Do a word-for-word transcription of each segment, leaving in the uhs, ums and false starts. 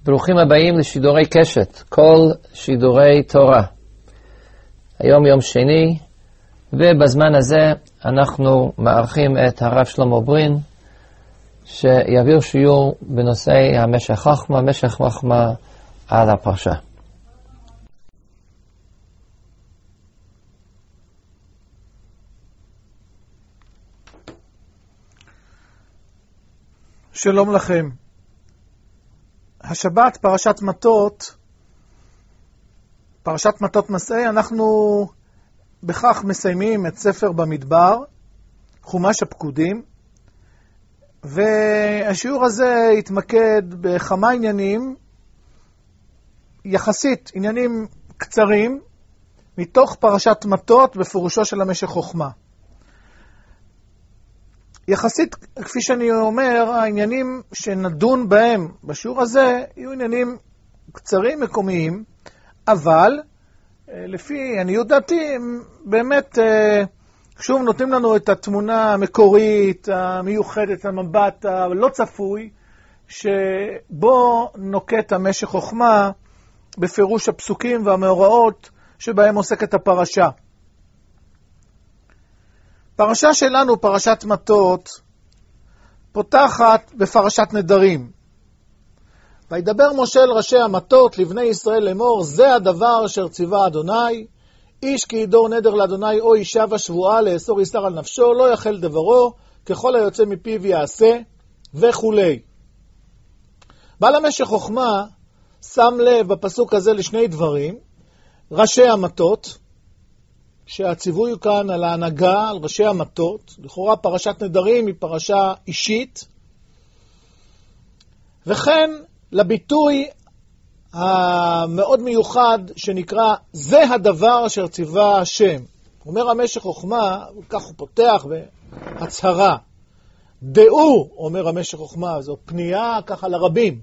ברוכים הבאים לשידורי קשת, כל שידורי תורה. היום יום שני, ובזמן הזה אנחנו מארחים את הרב שלמה ברין, שיעביר שיעור בנושא המשך חוכמה, משך חוכמה על הפרשה. שלום לכם. השבת פרשת מטות, פרשת מטות מסעי, אנחנו בכך מסיימים את ספר במדבר, חומש הפקודים, והשיעור הזה יתמקד בכמה עניינים, יחסית עניינים קצרים, מתוך פרשת מטות בפירושו של המשך חוכמה. יחסית, כפי שאני אומר, העניינים שנדון בהם בשיעור הזה יהיו עניינים קצרים מקומיים, אבל לפי עניות דעתי הם באמת שוב נותנים לנו את התמונה המקורית, המיוחדת, המבט הלא צפוי, שבו נוקט המשך חוכמה בפירוש הפסוקים והמאורעות שבהם עוסקת הפרשה. פרשה שלנו, פרשת מטות, פותחת בפרשת נדרים. וידבר משה אל ראשי המטות לבני ישראל לאמור, זה הדבר אשר ציווה אדוני, איש כי ידור נדר לאדוני או אישה בשבועה לאסור איסר על נפשו, לא יחל דברו, ככל היוצא מפיו יעשה, וכו'. בעל המשך חוכמה שם לב בפסוק הזה לשני דברים, ראשי המטות, שהציווי הוא כאן על ההנהגה, על ראשי המטות, לכאורה פרשת נדרים היא פרשה אישית, וכן לביטוי המאוד מיוחד שנקרא, זה הדבר אשר ציווה השם. אומר המשך חוכמה, כך הוא פותח בהצהרה, דעו, אומר המשך חוכמה, זו פנייה ככה לרבים,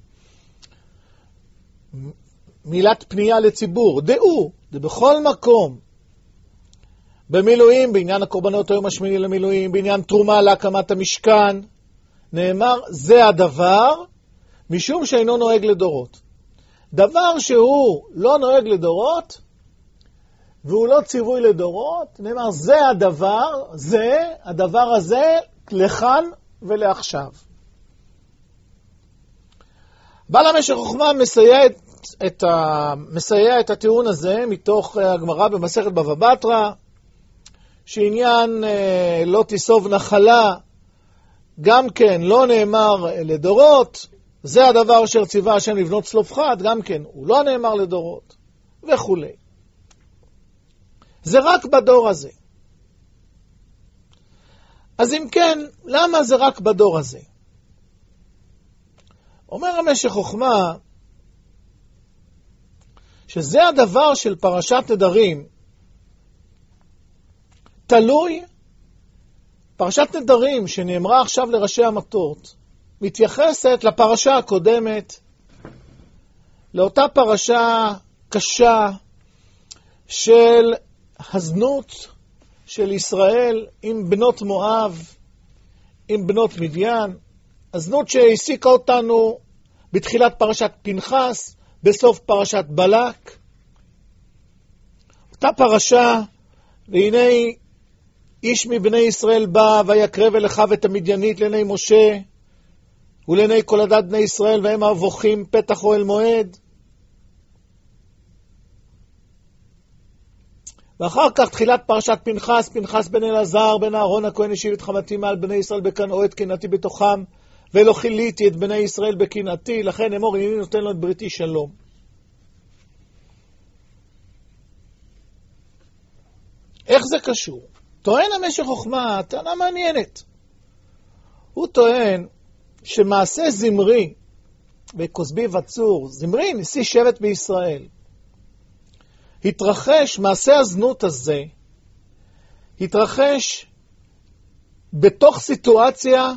מילת פנייה לציבור, דעו, זה בכל מקום, במילואים, בעניין הקורבנות היום השמיני למילואים, בעניין תרומה להקמת המשכן, נאמר, זה הדבר, משום שאינו נוהג לדורות. דבר שהוא לא נוהג לדורות, והוא לא ציווי לדורות, נאמר, זה הדבר, זה, הדבר הזה, לכאן ולעכשיו. בעל המשך חוכמה מסייע את, את, ה, מסייע את הטיעון הזה, מתוך הגמרא במסכת בבא בתרא, שעניין אה, לא תיסוב נחלה, גם כן לא נאמר לדורות, זה הדבר אשר ציווה השם לבנות צלופחד, גם כן הוא לא נאמר לדורות, וכו'. זה רק בדור הזה. אז אם כן, למה זה רק בדור הזה? אומר המשך חוכמה, שזה הדבר של פרשת נדרים, תלוי, פרשת נדרים שנאמרה עכשיו לראשי המטות, מתייחסת לפרשה הקודמת, לאותה פרשה קשה של הזנות של ישראל עם בנות מואב, עם בנות מדיין, הזנות שהעסיקה אותנו בתחילת פרשת פנחס, בסוף פרשת בלק. אותה פרשה, והנה איש מבני ישראל בא ויקרב אל אחיו את המדיינית לעיני משה ולעיני כל עדת בני ישראל, והם מבוכים פתח אוהל מועד. ואחר כך תחילת פרשת פנחס, פנחס בן אלעזר בן אהרון הכהן השיב את חמתי מעל בני ישראל בקנאו את קנאתי בתוכם, ולא חיליתי את בני ישראל בקנאתי, לכן אמור הנני נותן לו את בריתי שלום. איך זה קשור? טוען המשך חוכמה, טענה מעניינת. הוא טוען שמעשה זמרי בכוסבי וצור, זמרי נשיא שבט בישראל, התרחש, מעשה הזנות הזה, התרחש בתוך סיטואציה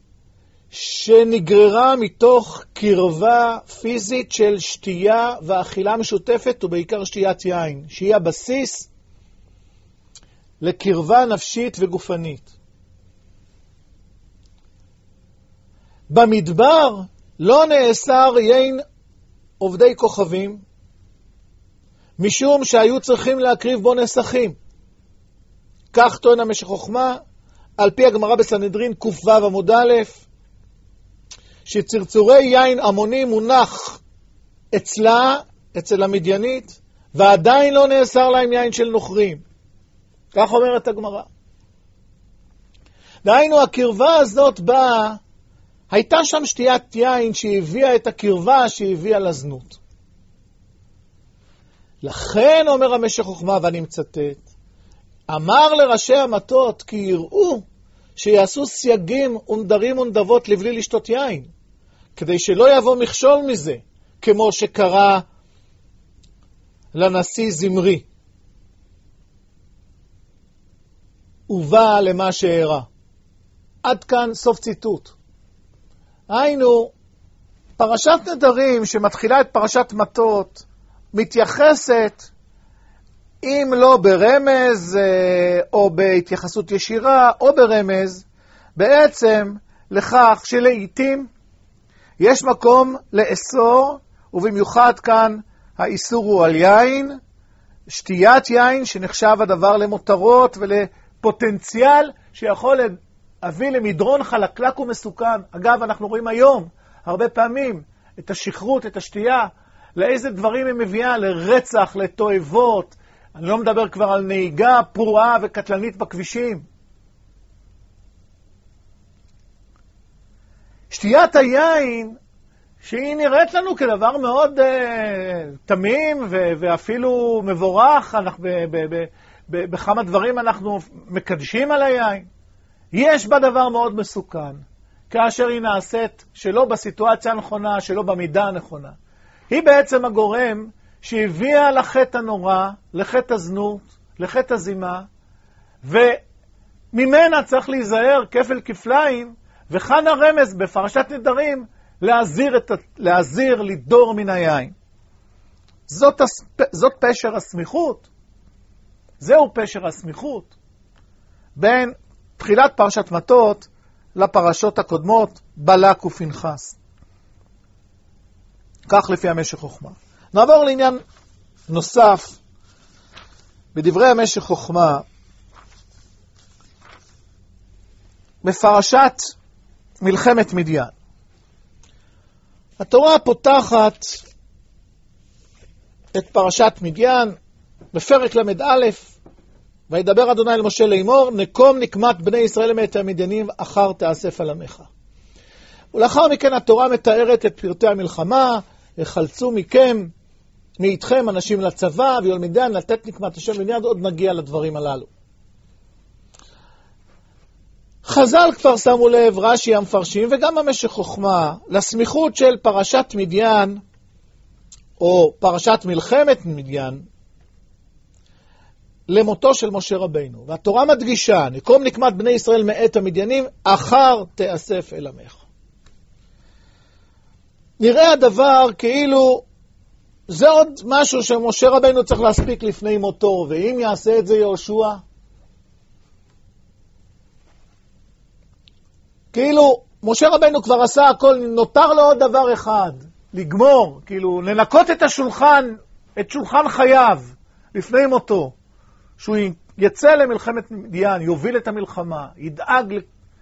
שנגררה מתוך קרבה פיזית של שתייה ואכילה משותפת, ובעיקר שתיית יין, שהיא הבסיס לקרבה נפשית וגופנית. במדבר לא נאסר יין עובדי כוכבים, משום שהיו צריכים להקריב בו נסכים. כך טוען המשך חוכמה, על פי הגמרא בסנהדרין ק"ו עמוד א', שצרצורי יין המוני מונח אצלה, אצל המדיינית, ועדיין לא נאסר להם יין של נוכרים. כך אומרת הגמרא. דהיינו, הקרבה הזאת באה, הייתה שם שתיית יין שהביאה את הקרבה שהביאה לזנות. לכן אומר המשך חוכמה, ואני מצטט, אמר לראשי המטות כי יראו שיעשו סייגים ונדרים ונדבות לבלי לשתות יין, כדי שלא יבוא מכשול מזה, כמו שקרה לנשיא זמרי. ובא למה שהראה. עד כאן סוף ציטוט. היינו, פרשת נדרים שמתחילה את פרשת מטות, מתייחסת, אם לא ברמז או בהתייחסות ישירה או ברמז, בעצם לכך שלעיתים יש מקום לאסור, ובמיוחד כאן האיסור הוא על יין, שתיית יין שנחשב הדבר למותרות ולפוטנציאל שיכול להביא למדרון חלקלק ומסוכן. אגב, אנחנו רואים היום הרבה פעמים את השכרות, את השתייה, לאיזה דברים היא מביאה, לרצח, לתועבות. אני לא מדבר כבר על נהיגה פרועה וקטלנית בכבישים. שתיית היין, שהיא נראית לנו כדבר מאוד uh, תמים ו- ואפילו מבורך, אנחנו ב- ב- ב- ב- בכמה דברים אנחנו מקדשים על היין, יש בה דבר מאוד מסוכן, כאשר היא נעשית שלא בסיטואציה הנכונה, שלא במידה הנכונה. היא בעצם הגורם שהביאה לחטא הנורא, לחטא הזנות, לחטא הזימה, וממנה צריך להיזהר כפל כפליים, וכאן הרמז בפרשת נדרים, להזיר, את, להזיר לדור מן היין. זאת, זאת פשר הסמיכות. זהו פשר הסמיכות בין תחילת פרשת מטות לפרשות הקודמות, בלק ופנחס. כך לפי המשך חוכמה. נעבור לעניין נוסף. בדברי המשך חוכמה, בפרשת מלחמת מדיין. התורה פותחת את פרשת מדיין בפרק למד א', וידבר אדוני אל משה לאמור, נקום נקמת בני ישראל מאת המדיינים, אחר תאסף על עמך. ולאחר מכן התורה מתארת את פרטי המלחמה, החלצו מכם, מאיתכם אנשים לצבא, ויול מדיין לתת נקמת השם, ומיד עוד נגיע לדברים הללו. חז"ל כבר שמו לב, רש"י המפרשים, וגם המשך חוכמה, לסמיכות של פרשת מדיין, או פרשת מלחמת מדיין, למותו של משה רבינו. והתורה מדגישה, נקום נקמת בני ישראל מאת המדיינים, אחר תאסף אל עמך. נראה הדבר כאילו זה עוד משהו שמשה רבינו צריך להספיק לפני מותו, ואם יעשה את זה יהושע, כאילו משה רבינו כבר עשה הכל, נותר לו עוד דבר אחד, לגמור, כאילו לנקות את השולחן, את שולחן חייו לפני מותו, שהוא יצא למלחמת מדיין, יוביל את המלחמה, ידאג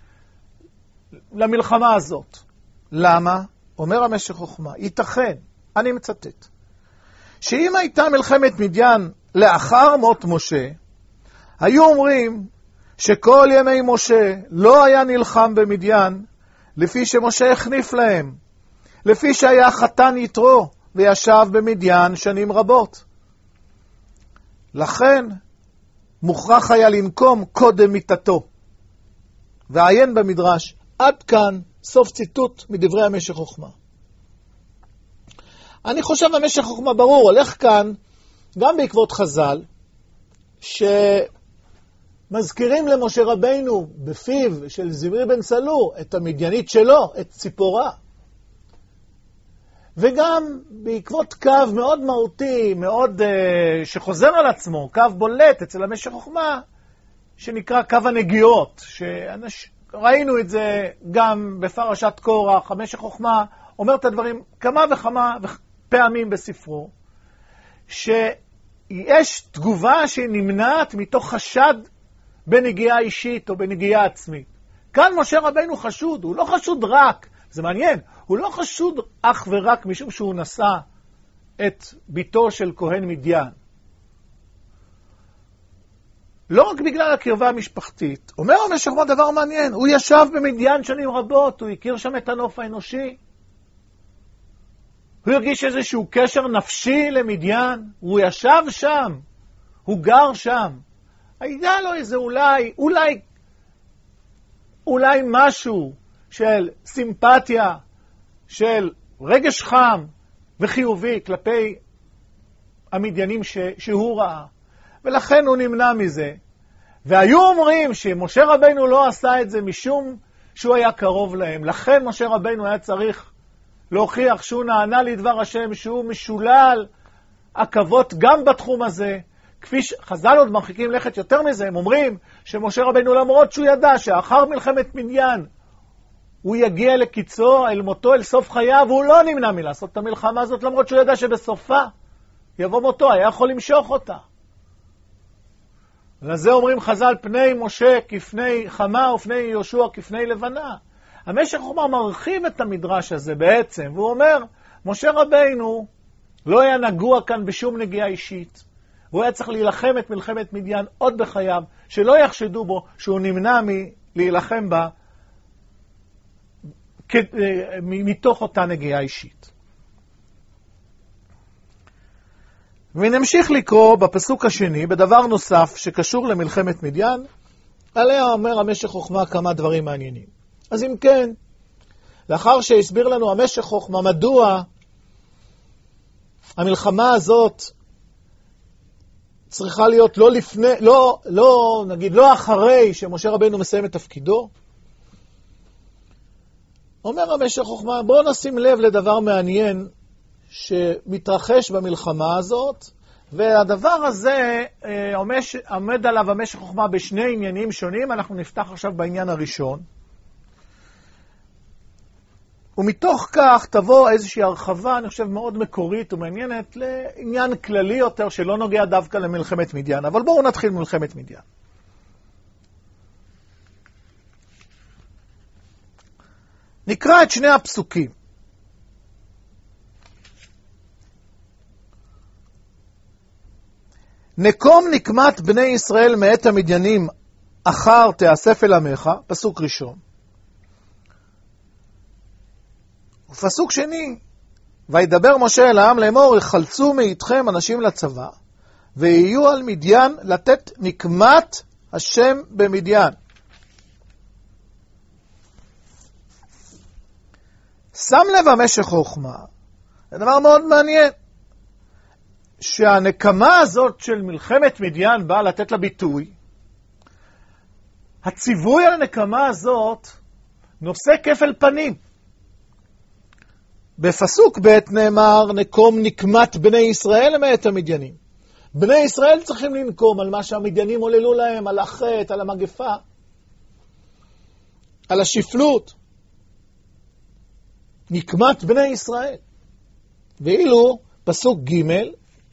למלחמה הזאת. למה? אומר המשך חוכמה, ייתכן, אני מצטט, שאם הייתה מלחמת מדיין לאחר מות משה, היו אומרים שכל ימי משה לא היה נלחם במדיין, לפי שמשה החניף להם, לפי שהיה חתן יתרו וישב במדיין שנים רבות. לכן מוכרח היה לנקום קודם מיתתו. ועיין במדרש, עד כאן סוף ציטוט מדברי המשך חוכמה. אני חושב המשך חוכמה ברור, הולך כאן גם בעקבות חז"ל, שמזכירים למשה רבינו בפיו של זמרי בן סלו את המדיינית שלו, את ציפורה. וגם בעקבות קו מאוד מהותי, מאוד uh, שחוזר על עצמו, קו בולט אצל המשך חוכמה, שנקרא קו הנגיעות, שראינו את זה גם בפרשת קורח. המשך חוכמה אומר את הדברים כמה וכמה פעמים בספרו, שיש תגובה שנמנעת מתוך חשד בנגיעה אישית או בנגיעה עצמית. כאן משה רבינו חשוד, הוא לא חשוד רק, זה מעניין, הוא לא חשוד אך ורק משום שהוא נשא את ביתו של כהן מדיין. לא רק בגלל הקרבה המשפחתית. אומר המשך מה דבר מעניין, הוא ישב במדיין שנים רבות, הוא הכיר שם את הנוף האנושי. הוא הרגיש איזשהו קשר נפשי למדיין, הוא ישב שם, הוא גר שם. היה לו איזה אולי, אולי, אולי משהו של סימפתיה, של רגש חם וחיובי כלפי המדיינים ש, שהוא ראה. ולכן הוא נמנע מזה. והיו אומרים שמשה רבינו לא עשה את זה משום שהוא היה קרוב להם. לכן משה רבינו היה צריך להוכיח שהוא נענה לדבר השם, שהוא משולל עכבות גם בתחום הזה. כפי שחז"ל עוד מרחיקים לכת יותר מזה, הם אומרים שמשה רבינו למרות שהוא ידע שאחר מלחמת מדיין הוא יגיע לקיצו, אל מותו, אל סוף חייו, והוא לא נמנע מלעשות את המלחמה הזאת, למרות שהוא ידע שבסופה יבוא מותו, היה יכול למשוך אותה. לזה אומרים חז"ל, פני משה כפני חמה ופני יהושע כפני לבנה. המשך חוכמה מרחיב את המדרש הזה בעצם, והוא אומר, משה רבינו לא היה נגוע כאן בשום נגיעה אישית. הוא היה צריך להילחם את מלחמת מדיין עוד בחייו, שלא יחשדו בו שהוא נמנע מלהילחם בה מתוך אותה נגיעה אישית. ונמשיך לקרוא בפסוק השני, בדבר נוסף שקשור למלחמת מדיין, עליה אומר המשך חוכמה כמה דברים מעניינים. אז אם כן, לאחר שהסביר לנו המשך חוכמה מדוע המלחמה הזאת צריכה להיות לא לפני, לא, לא, נגיד, לא אחרי שמשה רבינו מסיים את תפקידו, אומר המשך חוכמה, בואו נשים לב לדבר מעניין שמתרחש במלחמה הזאת, והדבר הזה עומש, עומד עליו המשך חוכמה בשני עניינים שונים. אנחנו נפתח עכשיו בעניין הראשון. ומתוך כך תבוא איזושהי הרחבה, אני חושב, מאוד מקורית ומעניינת לעניין כללי יותר שלא נוגע דווקא למלחמת מדיין. אבל בואו נתחיל מלחמת מדיין. נקרא את שני הפסוקים. נקום נקמת בני ישראל מאת המדיינים אחר תאסף אל עמך, פסוק ראשון. ופסוק שני, וידבר משה אל העם לאמור, יחלצו מאיתכם אנשים לצבא, ויהיו על מדיין לתת נקמת השם במדיין. שם לב המשך חוכמה, זה דבר מאוד מעניין, שהנקמה הזאת של מלחמת מדיין באה לתת לה ביטוי. הציווי על הנקמה הזאת נושא כפל פנים. בפסוק ב' נאמר, נקום נקמת בני ישראל מאת המדיינים. בני ישראל צריכים לנקום על מה שהמדיינים עוללו להם, על החטא, על המגפה, על השפלות. נקמת בני ישראל. ואילו פסוק ג'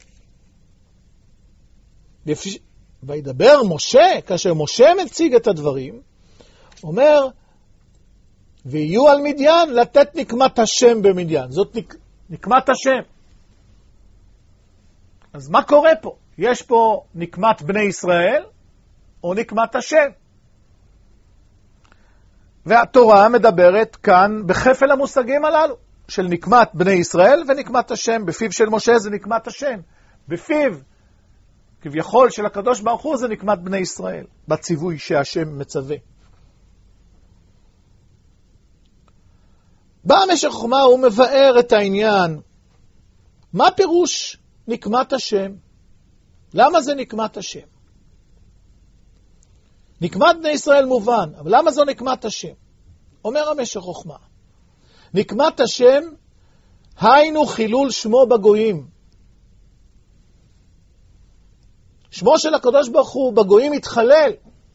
וידבר משה, כאשר משה מציג את הדברים, אומר, ויהיו על מדיין לתת נקמת השם במדיין. זאת נק... נקמת השם. אז מה קורה פה? יש פה נקמת בני ישראל או נקמת השם? והתורה מדברת כאן בחפל המושגים הללו, של נקמת בני ישראל ונקמת השם. בפיו של משה זה נקמת השם. בפיו כביכול של הקדוש ברוך הוא זה נקמת בני ישראל, בציווי שהשם מצווה. בא המשך חוכמה, הוא מבאר את העניין. מה פירוש נקמת השם? למה זה נקמת השם? נקמת בני ישראל מובן, אבל למה זו נקמת השם? אומר המשך חוכמה, נקמת השם היינו חילול שמו בגויים. שמו של הקדוש ברוך הוא בגויים התחלל,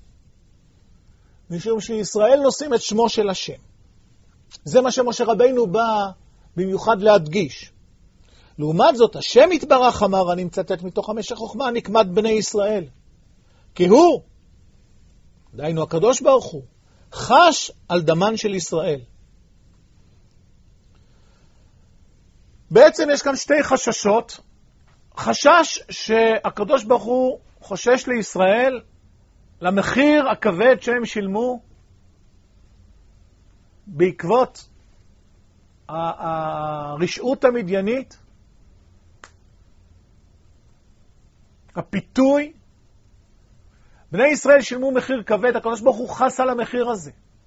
משום שישראל נושאים את שמו של השם. זה מה שמשה רבינו בא במיוחד להדגיש. לעומת זאת, השם יתברך אמר, אני מצטט מתוך המשך חוכמה, נקמת בני ישראל. כי הוא, דהיינו הקדוש ברוך הוא, חש על דמן של ישראל. בעצם יש כאן שתי חששות. חשש שהקדוש ברוך הוא חושש לישראל למחיר הכבד שהם שילמו בעקבות הרשעות המדיינית, הפיתוי. בני ישראל שילמו מחיר כבד, הקדוש ברוך הוא חס על המחיר הזה.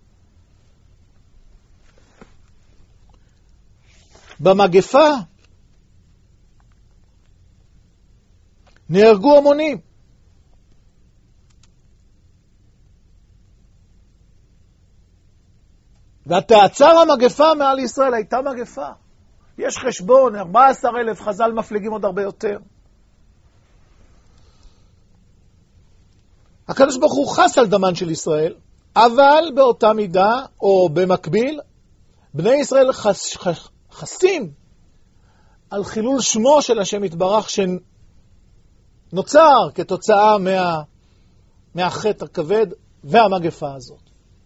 במגפה נהרגו המונים. ותעצר המגפה מעל ישראל, הייתה מגפה. יש חשבון, ארבעה עשר אלף, חז"ל מפליגים עוד הרבה יותר. הקדוש ברוך הוא חס על דמן של ישראל, אבל באותה מידה, או במקביל, בני ישראל חס, חס, חסים על חילול שמו של השם יתברך, שנוצר כתוצאה מה, מהחטא הכבד והמגפה הזאת.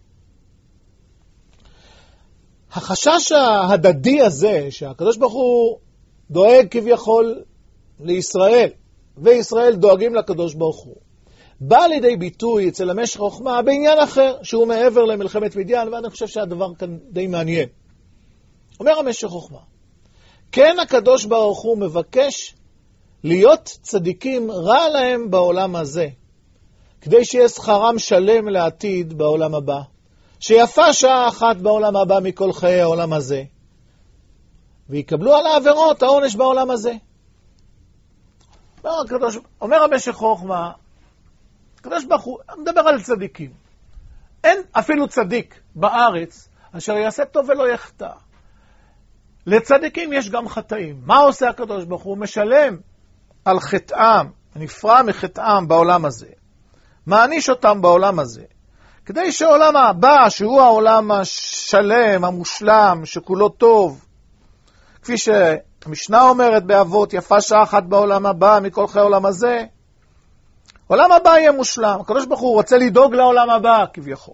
החשש ההדדי הזה, שהקדוש ברוך הוא דואג כביכול לישראל, וישראל דואגים לקדוש ברוך הוא, בא לידי ביטוי אצל המשך חוכמה בעניין אחר, שהוא מעבר למלחמת מדיין, ואני חושב שהדבר כאן די מעניין. אומר המשך חוכמה, כן הקדוש ברוך הוא מבקש להיות צדיקים רע להם בעולם הזה, כדי שיהיה שכרם שלם לעתיד בעולם הבא, שיפה שעה אחת בעולם הבא מכל חיי העולם הזה, ויקבלו על העבירות העונש בעולם הזה. אומר, הקדוש, אומר המשך חוכמה, הקדוש ברוך הוא מדבר על צדיקים. אין אפילו צדיק בארץ אשר יעשה טוב ולא יחטא. לצדיקים יש גם חטאים. מה עושה הקדוש ברוך הוא? משלם על חטאם, נפרע מחטאם בעולם הזה, מעניש אותם בעולם הזה, כדי שהעולם הבא, שהוא העולם השלם, המושלם, שכולו טוב, כפי שהמשנה אומרת באבות, יפה שעה אחת בעולם הבא מכל חיי העולם הזה, עולם הבא יהיה מושלם. הקדוש ברוך הוא רוצה לדאוג לעולם הבא כביכול.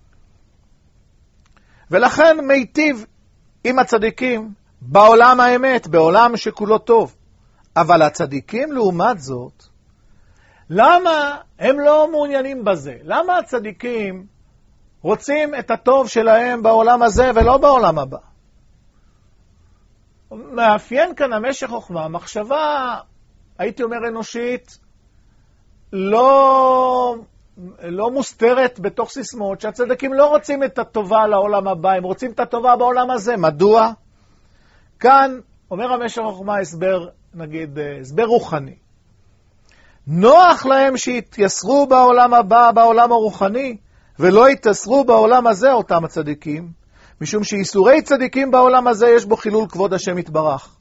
ולכן מיטיב עם הצדיקים בעולם האמת, בעולם שכולו טוב. אבל הצדיקים לעומת זאת, למה הם לא מעוניינים בזה? למה הצדיקים רוצים את הטוב שלהם בעולם הזה ולא בעולם הבא? מאפיין כאן המשך חוכמה, מחשבה, הייתי אומר אנושית, לא, לא מוסתרת בתוך סיסמאות, שהצדיקים לא רוצים את הטובה לעולם הבא, הם רוצים את הטובה בעולם הזה. מדוע? כאן אומר המשך חוכמה הסבר, נגיד, הסבר רוחני. נוח להם שיתייסרו בעולם הבא, בעולם הרוחני, ולא יתייסרו בעולם הזה אותם הצדיקים, משום שאיסורי צדיקים בעולם הזה יש בו חילול כבוד השם יתברך.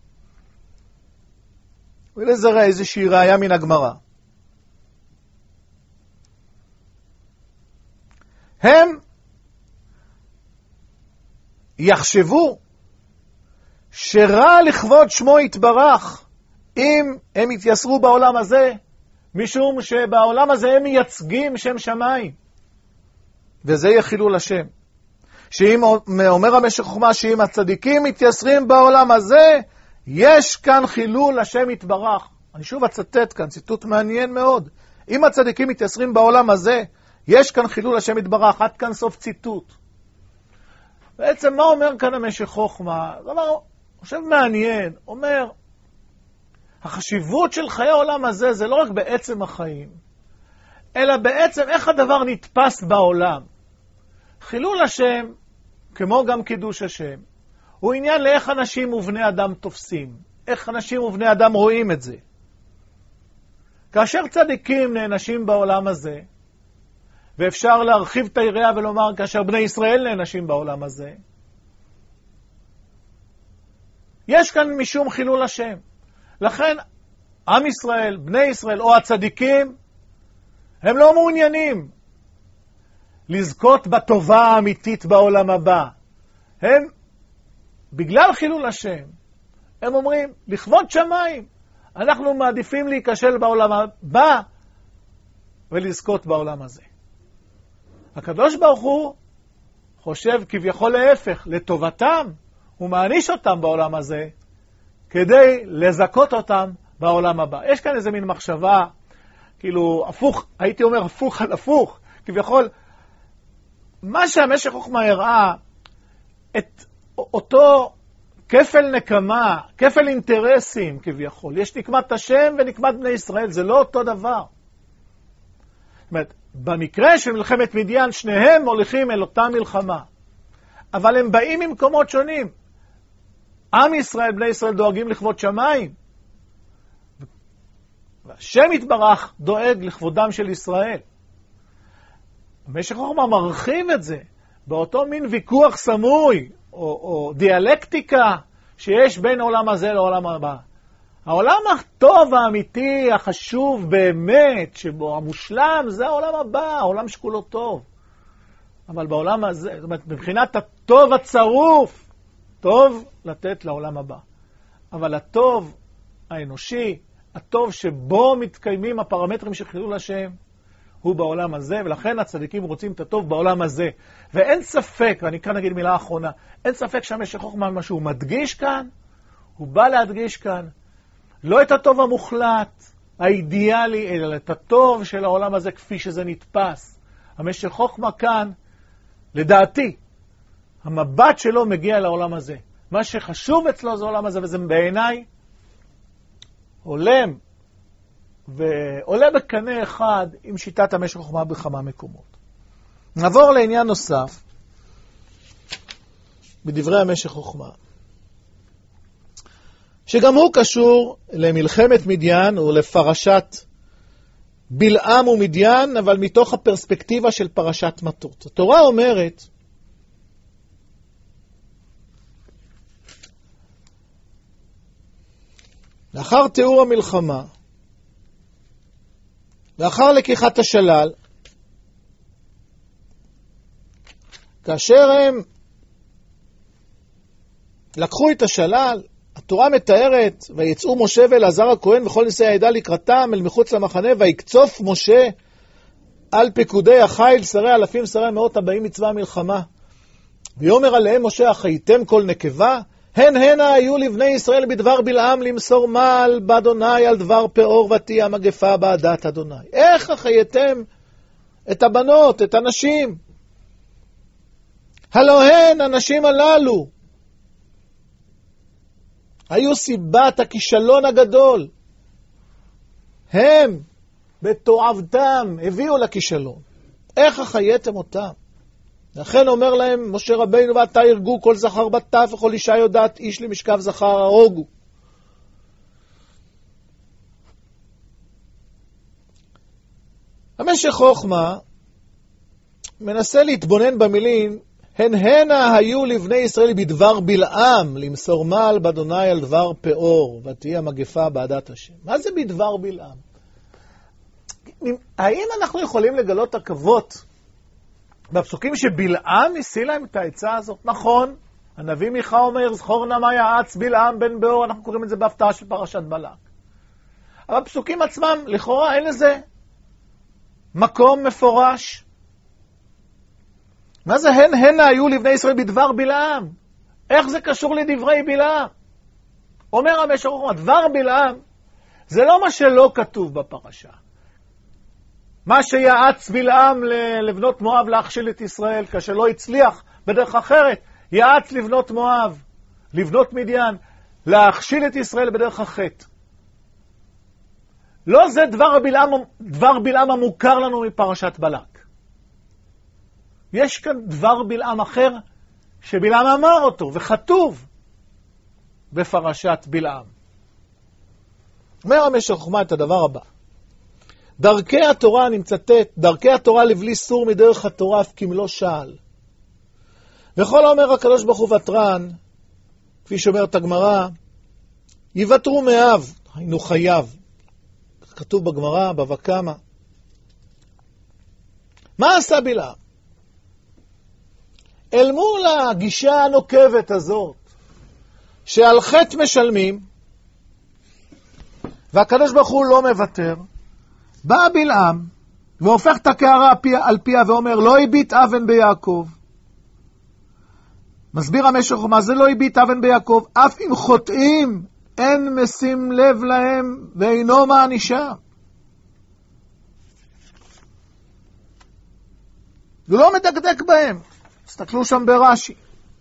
ולזה ראה איזושהי ראיה מן הגמרא. הם יחשבו שרע לכבוד שמו יתברך אם הם יתייסרו בעולם הזה, משום שבעולם הזה הם מייצגים שם שמיים, וזה יהיה חילול השם. שאם אומר המשך חוכמה שאם הצדיקים מתייסרים בעולם הזה, יש כאן חילול השם יתברך. אני שוב אצטט כאן, ציטוט מעניין מאוד. אם הצדיקים מתייסרים בעולם הזה, יש כאן חילול השם יתברך. עד כאן סוף ציטוט. בעצם מה אומר כאן המשך חוכמה? זה אומר, חושב מעניין, אומר, החשיבות של חיי העולם הזה זה לא רק בעצם החיים, אלא בעצם איך הדבר נתפס בעולם. חילול השם, כמו גם קידוש השם, הוא עניין לאיך אנשים ובני אדם תופסים, איך אנשים ובני אדם רואים את זה. כאשר צדיקים נענשים בעולם הזה, ואפשר להרחיב את היריעה ולומר כאשר בני ישראל נענשים בעולם הזה, יש כאן משום חילול השם. לכן עם ישראל, בני ישראל או הצדיקים, הם לא מעוניינים לזכות בטובה האמיתית בעולם הבא. הם, בגלל חילול השם, הם אומרים, לכבוד שמיים, אנחנו מעדיפים להיכשל בעולם הבא ולזכות בעולם הזה. הקדוש ברוך הוא חושב כביכול להפך, לטובתם, הוא מעניש אותם בעולם הזה, כדי לזכות אותם בעולם הבא. יש כאן איזה מין מחשבה, כאילו הפוך, הייתי אומר הפוך על הפוך, כביכול, מה שהמשך חוכמה הראה, את אותו כפל נקמה, כפל אינטרסים כביכול, יש נקמת השם ונקמת בני ישראל, זה לא אותו דבר. זאת אומרת, במקרה של מלחמת מדיין, שניהם מוליכים אל אותה מלחמה, אבל הם באים ממקומות שונים. עם ישראל, בני ישראל דואגים לכבוד שמיים, והשם יתברך דואג לכבודם של ישראל. המשך חוכמה מרחיב את זה, באותו מין ויכוח סמוי, או, או דיאלקטיקה שיש בין העולם הזה לעולם הבא. העולם הטוב האמיתי, החשוב באמת, שבו המושלם, זה העולם הבא, העולם שכולו טוב. אבל בעולם הזה, זאת אומרת, מבחינת הטוב הצרוף, טוב לתת לעולם הבא. אבל הטוב האנושי, הטוב שבו מתקיימים הפרמטרים של חילול השם, הוא בעולם הזה, ולכן הצדיקים רוצים את הטוב בעולם הזה. ואין ספק, ואני כאן נגיד מילה אחרונה, אין ספק שהמשך חוכמה מה שהוא מדגיש כאן, הוא בא להדגיש כאן, לא את הטוב המוחלט, האידיאלי, אלא את הטוב של העולם הזה כפי שזה נתפס. המשך חוכמה כאן, לדעתי, המבט שלו מגיע לעולם הזה. מה שחשוב אצלו זה העולם הזה, וזה בעיניי הולם, ועולה בקנה אחד עם שיטת המשך חוכמה בכמה מקומות. נעבור לעניין נוסף, בדברי המשך חוכמה, שגם הוא קשור למלחמת מדיין ולפרשת בלעם ומדיין, אבל מתוך הפרספקטיבה של פרשת מטות. התורה אומרת, לאחר תיאור המלחמה, לאחר לקיחת השלל, כאשר הם לקחו את השלל, התורה מתארת, ויצאו משה ואלעזר הכהן וכל נשיאי העדה לקראתם אל מחוץ למחנה, ויקצוף משה על פקודי החיל, שרי אלפים, שרי מאות הבאים מצבא המלחמה. ויאמר עליהם משה, החייתם כל נקבה? הן הנה היו לבני ישראל בדבר בלעם למסור מעל באדוני על דבר פאור ותהיה המגפה בעדת אדוני. איך החייתם את הבנות, את הנשים? הלא הן הנשים הללו היו סיבת הכישלון הגדול. הם בתועבתם הביאו לכישלון. איך החייתם אותם? לכן אומר להם משה רבינו, ואתה ירגו כל זכר בטף וכל אישה יודעת איש למשכב זכר הרוגו. המשך חוכמה מנסה להתבונן במילים, הן הנה היו לבני ישראל בדבר בלעם, למסור מעל באדוני על דבר פאור, ותהיה המגפה בעדת השם. מה זה בדבר בלעם? האם אנחנו יכולים לגלות עקבות בפסוקים שבלעם השיא להם את העצה הזאת? נכון, הנביא מיכה אומר, זכור נא מה יעץ בלעם בן באור, אנחנו קוראים את זה בהפתעה של פרשת בלק. אבל הפסוקים עצמם, לכאורה אין לזה מקום מפורש. מה זה הן הנה היו לבני ישראל בדבר בלעם? איך זה קשור לדברי בלעם? אומר המשך חוכמה, דבר בלעם זה לא מה שלא כתוב בפרשה. מה שיעץ בלעם לבנות מואב להכשיל את ישראל, כאשר לא הצליח בדרך אחרת, יעץ לבנות מואב, לבנות מדיין, להכשיל את ישראל בדרך החטא. לא זה דבר בלעם, דבר בלעם המוכר לנו מפרשת בלק. יש כאן דבר בלעם אחר שבלעם אמר אותו וכתוב בפרשת בלעם. אומר המשך חוכמה את הדבר הבא, דרכי התורה, אני מצטט, דרכי התורה לבלי סור מדרך התורה אף כמלוא שעל. וכל אומר הקדוש ברוך הוא ותרן, כפי שאומרת הגמרא, יוותרו מאב, היינו חייב. כתוב בגמרא, בבא קמא. מה עשה בלעם? אל מול הגישה הנוקבת הזאת, שעל חטא משלמים, והקדוש ברוך הוא לא מוותר, בא בלעם והופך את הקערה על פיה ואומר, לא הביט אבן ביעקב. מסביר המשך חוכמה, זה לא הביט אבן ביעקב, אף אם חוטאים אין משים לב להם ואינו מענישה. הוא לא מדקדק בהם. תסתכלו שם ברש"י.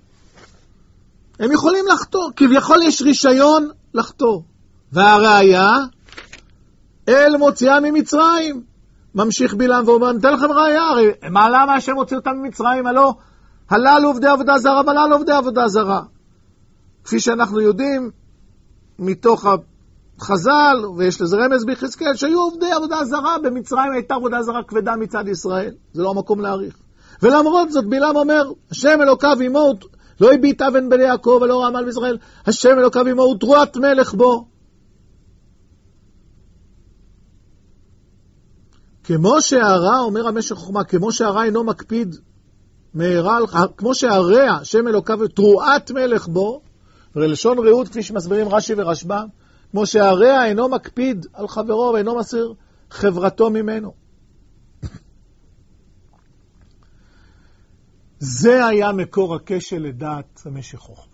הם יכולים לחתור, כביכול יש רישיון לחתור. והראיה, אל מוציאה ממצרים. ממשיך בלעם ואומר, נתן לכם ראיה, הרי מה למה השם מוציא אותם ממצרים? הלא, הללו עובדי עבודה זרה, והללו עובדי עבודה זרה. כפי שאנחנו יודעים, מתוך החז"ל, ויש לזה רמז ביחזקאל, שהיו עובדי עבודה זרה, במצרים הייתה עבודה זרה כבדה מצד ישראל. זה לא המקום להעריך. ולמרות זאת בלעם אומר, השם אלוקיו עמו, לא הביט אבן ביעקב ולא רעמל בישראל, השם אלוקיו עמו ותרועת מלך בו. כמו שהרע, אומר המשך חוכמה, כמו שהרע אינו מקפיד מהרה, כמו שהרע, השם אלוקיו תרועת מלך בו, ולשון רעות כפי שמסבירים רש"י ורשב"ם, כמו שהרע אינו מקפיד על חברו ואינו מסיר חברתו ממנו. זה היה מקור הכשל לדעת המשך חוכמה.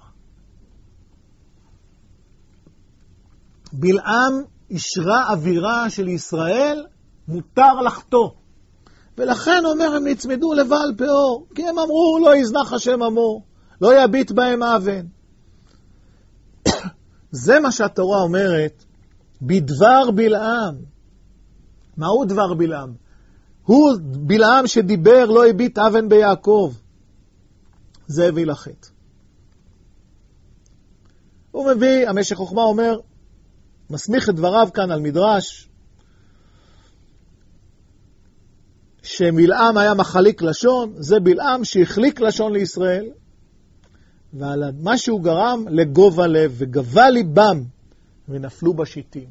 בלעם ישרה אווירה של ישראל, מותר לחטוא. ולכן אומר הם נצמדו לבעל פאור, כי הם אמרו לא יזנח השם עמו, לא יביט בהם אבן. זה מה שהתורה אומרת בדבר בלעם. מהו דבר בלעם? הוא בלעם שדיבר לא הביט אבן ביעקב. זה הביא לחטא. הוא מביא, המשך חוכמה אומר, מסמיך את דבריו כאן על מדרש, שבלעם היה מחליק לשון, זה בלעם שהחליק לשון לישראל, ועל מה שהוא גרם לגובה לב, וגבה ליבם, ונפלו בשיטים.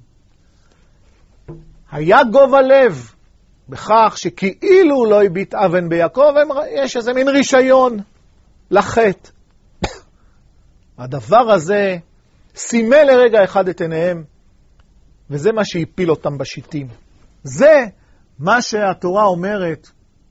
היה גובה לב, בכך שכאילו לא הביט אבן ביעקב, יש איזה מין רישיון לחטא. הדבר הזה סימל לרגע אחד את עיניהם, וזה מה שהפיל אותם בשיטים. זה מה שהתורה אומרת,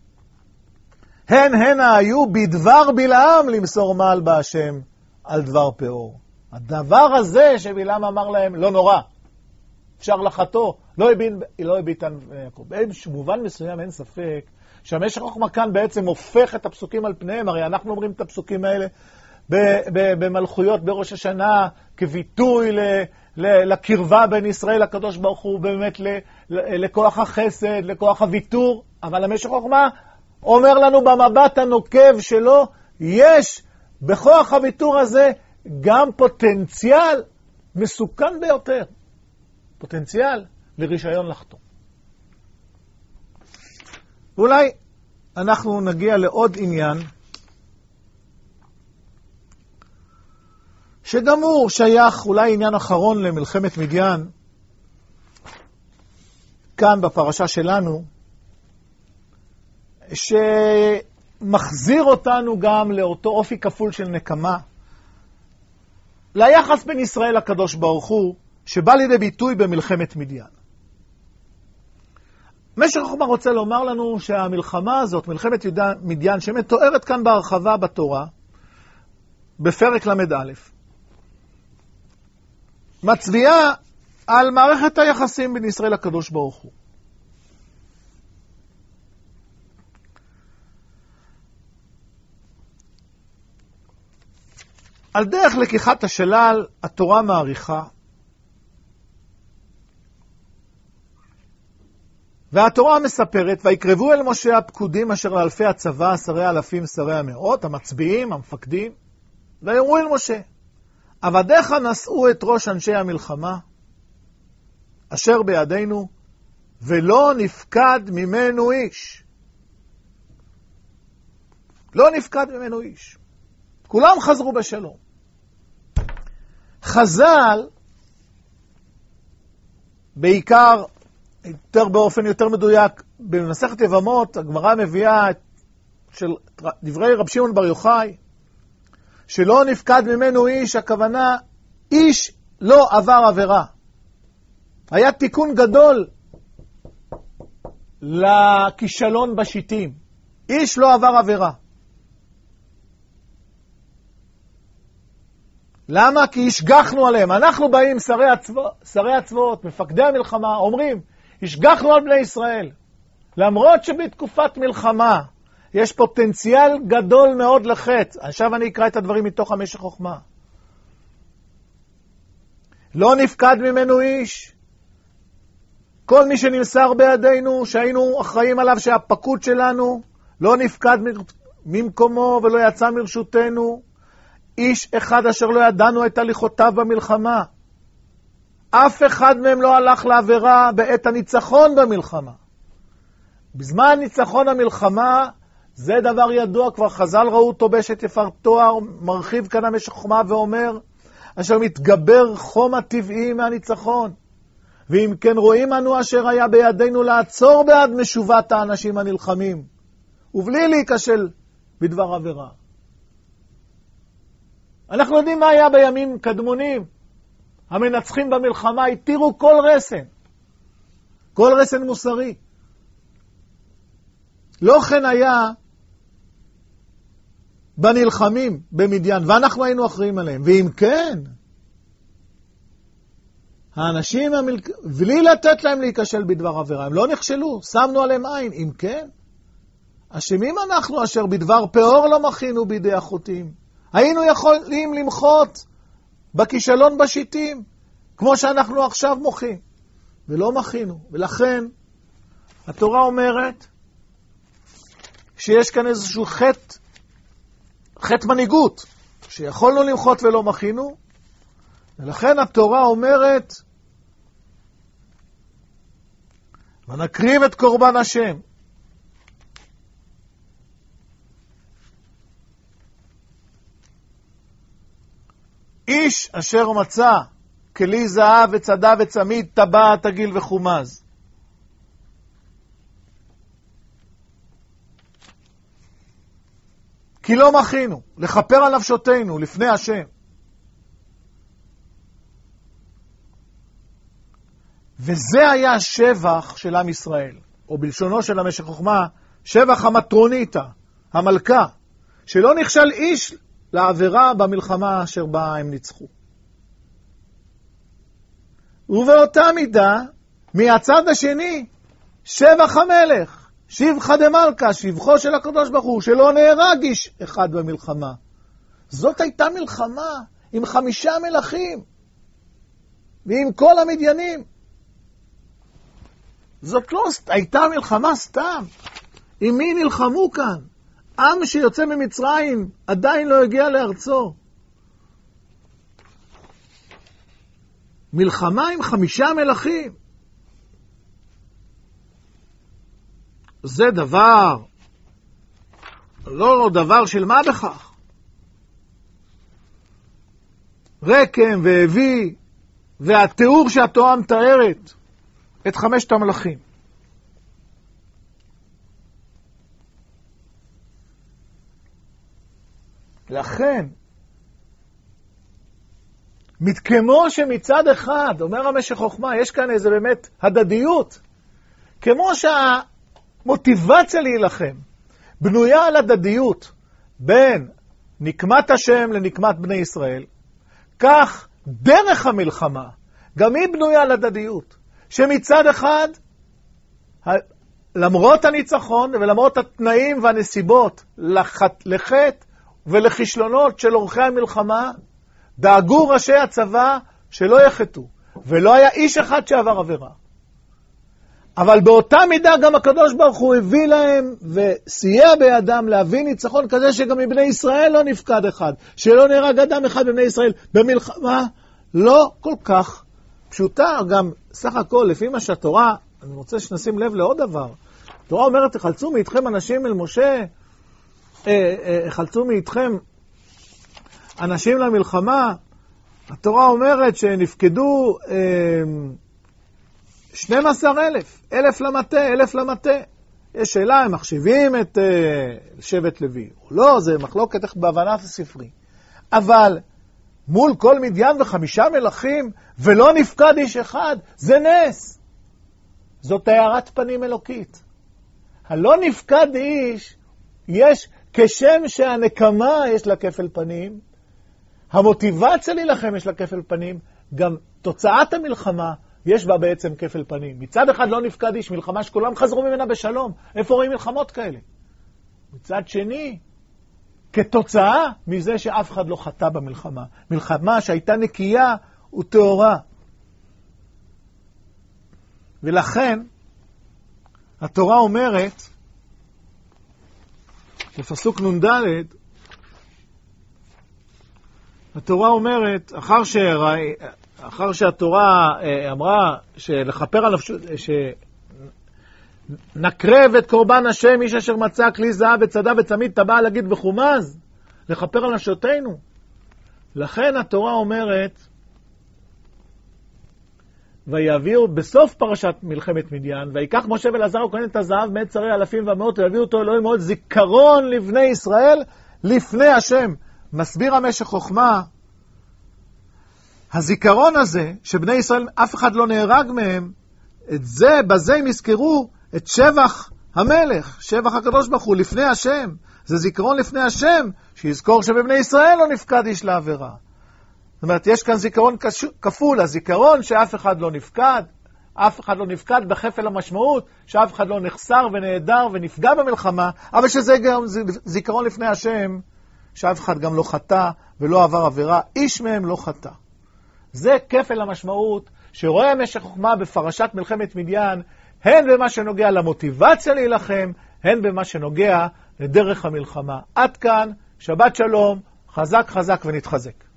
הן הנה היו בדבר בלעם למסור מעל בהשם על דבר פאור. הדבר הזה שבלעם אמר להם, לא נורא, אפשר לחתו, לא הבין, לא הביטן יעקב. במובן מסוים אין ספק שהמשך חוכמה כאן בעצם הופך את הפסוקים על פניהם, הרי אנחנו אומרים את הפסוקים האלה במלכויות בראש השנה, כביטוי ל... לקרבה בין ישראל לקדוש ברוך הוא, באמת לכוח החסד, לכוח הוויתור, אבל המשך חוכמה אומר לנו במבט הנוקב שלו, יש בכוח הוויתור הזה גם פוטנציאל מסוכן ביותר, פוטנציאל לרישיון לחתום. ואולי אנחנו נגיע לעוד עניין, שגם הוא שייך אולי עניין אחרון למלחמת מדיין, כאן בפרשה שלנו, שמחזיר אותנו גם לאותו אופי כפול של נקמה, ליחס בין ישראל לקדוש ברוך הוא, שבא לידי ביטוי במלחמת מדיין. משך חוכמה רוצה לומר לנו שהמלחמה הזאת, מלחמת מדיין, שמתוארת כאן בהרחבה בתורה, בפרק למד א', מצביעה על מערכת היחסים בין ישראל לקדוש ברוך הוא. על דרך לקיחת השלל, התורה מעריכה, והתורה מספרת, ויקרבו אל משה הפקודים אשר לאלפי הצבא, שרי אלפים, שרי המאות, המצביעים, המפקדים, ויאמרו אל משה, עבדיך נשאו את ראש אנשי המלחמה, אשר בידינו, ולא נפקד ממנו איש. לא נפקד ממנו איש. כולם חזרו בשלום. חז"ל, בעיקר, יותר באופן יותר מדויק, במסכת יבמות, הגמרא מביאה של דברי רב שמעון בר יוחאי, שלא נפקד ממנו איש, הכוונה איש לא עבר עבירה. היה תיקון גדול לכישלון בשיטים. איש לא עבר עבירה. למה? כי השגחנו עליהם. אנחנו באים, שרי, הצבא, שרי הצבאות, מפקדי המלחמה, אומרים, השגחנו על בני ישראל. למרות שבתקופת מלחמה יש פוטנציאל גדול מאוד לחטא. עכשיו אני אקרא את הדברים מתוך המשך חוכמה. לא נפקד ממנו איש. כל מי שנמסר בידינו, שהיינו אחראים עליו, שהפקוד שלנו לא נפקד ממקומו ולא יצא מרשותנו, איש אחד אשר לא ידענו את הליכותיו במלחמה. אף אחד מהם לא הלך לעבירה בעת הניצחון במלחמה. בזמן ניצחון המלחמה, זה דבר ידוע, כבר חז"ל ראו אותו באשת יפר תואר, מרחיב כאן המשך חוכמה ואומר, אשר מתגבר חום הטבעי מהניצחון. ואם כן רואים אנו אשר היה בידינו לעצור בעד משובת האנשים הנלחמים, ובלי להיכשל בדבר עבירה. אנחנו יודעים מה היה בימים קדמונים. המנצחים במלחמה התירו כל רסן, כל רסן מוסרי. לא כן היה בנלחמים במדיין, ואנחנו היינו אחראים עליהם. ואם כן, האנשים, המל... בלי לתת להם להיכשל בדבר עבירה, הם לא נכשלו, שמנו עליהם עין. אם כן, אשמים אנחנו אשר בדבר פאור לא מכינו בידי החוטאים. היינו יכולים למחות בכישלון בשיטים, כמו שאנחנו עכשיו מוחים, ולא מכינו. ולכן התורה אומרת שיש כאן איזשהו חטא, חטא מנהיגות, שיכולנו למחות ולא מכינו, ולכן התורה אומרת, ונקריב את קורבן השם. איש אשר מצא כלי זהב וצדה וצמיד, טבע, תגיל וחומז. כי לא מכינו, לכפר על נפשותינו לפני השם. וזה היה השבח של עם ישראל, או בלשונו של המשך חוכמה, שבח המטרוניתא, המלכה, שלא נכשל איש לעבירה במלחמה אשר בה הם ניצחו. ובאותה מידה, מהצד השני, שבח המלך, שבחה דמלכה, שבחו של הקדוש ברוך הוא, שלא נהרג איש אחד במלחמה. זאת הייתה מלחמה עם חמישה מלכים, ועם כל המדיינים. זאת לא הייתה מלחמה סתם. עם מי נלחמו כאן? עם שיוצא ממצרים עדיין לא הגיע לארצו. מלחמה עם חמישה מלכים. זה דבר, לא דבר של מה בכך. רקם והביא, והתיאור שהתורה מתארת את חמשת המלכים. לכן, כמו שמצד אחד, אומר המשך חוכמה, יש כאן איזה באמת הדדיות, כמו שהמוטיבציה להילחם בנויה על הדדיות בין נקמת השם לנקמת בני ישראל, כך דרך המלחמה גם היא בנויה על הדדיות, שמצד אחד, למרות הניצחון ולמרות התנאים והנסיבות לחטא ולכישלונות של אורחי המלחמה, דאגו ראשי הצבא שלא יחטאו, ולא היה איש אחד שעבר עבירה. אבל באותה מידה גם הקדוש ברוך הוא הביא להם וסייע בידם להביא ניצחון כזה שגם מבני ישראל לא נפקד אחד, שלא נהרג אדם אחד בבני ישראל במלחמה לא כל כך פשוטה. גם סך הכל לפי מה שהתורה, אני רוצה שנשים לב לעוד דבר, התורה אומרת תחלצו מאיתכם אנשים אל משה, חלצו מאיתכם אנשים למלחמה. התורה אומרת שנפקדו שנים עשר אלף, אלף למטה, אלף למטה. יש שאלה, הם מחשיבים את שבט לוי או לא, זה מחלוקת איך בהבנת הספרי. אבל מול כל מדיין וחמישה מלכים, ולא נפקד איש אחד, זה נס. זאת הארת פנים אלוקית. הלא נפקד איש, יש, כשם שהנקמה יש לה כפל פנים, המוטיבציה להילחם יש לה כפל פנים, גם תוצאת המלחמה יש בה בעצם כפל פנים. מצד אחד לא נפקד איש, מלחמה שכולם חזרו ממנה בשלום. איפה רואים מלחמות כאלה? מצד שני, כתוצאה מזה שאף אחד לא חטא במלחמה. מלחמה שהייתה נקייה וטהורה. ולכן, התורה אומרת, בפסוק נ"ד, התורה אומרת, אחר, שרא... אחר שהתורה אמרה שלכפר על נפשות, שנקרב את קורבן השם, איש אשר מצא כלי זהב וצדה וצמיד טבע להגיד בחומז, לכפר על נפשותינו. לכן התורה אומרת, ויעביר בסוף פרשת מלחמת מדיין, ויקח משה ואלעזר הכהן את הזהב מאת שרי אלפים ומאות, ויביא אותו אלוהים מאוד זיכרון לבני ישראל לפני השם. מסביר המשך חוכמה, הזיכרון הזה, שבני ישראל אף אחד לא נהרג מהם, את זה, בזה הם יזכרו את שבח המלך, שבח הקדוש ברוך הוא, לפני השם. זה זיכרון לפני השם, שיזכור שבבני ישראל לא נפקד איש לעבירה. זאת אומרת, יש כאן זיכרון כפול, הזיכרון שאף אחד לא נפקד, אף אחד לא נפקד בחפל המשמעות, שאף אחד לא נחסר ונהדר ונפגע במלחמה, אבל שזה גם זיכרון לפני השם, שאף אחד גם לא חטא ולא עבר עבירה, איש מהם לא חטא. זה כפל המשמעות שרואה המשך חוכמה בפרשת מלחמת מדיין, הן במה שנוגע למוטיבציה להילחם, הן במה שנוגע לדרך המלחמה. עד כאן, שבת שלום, חזק חזק ונתחזק.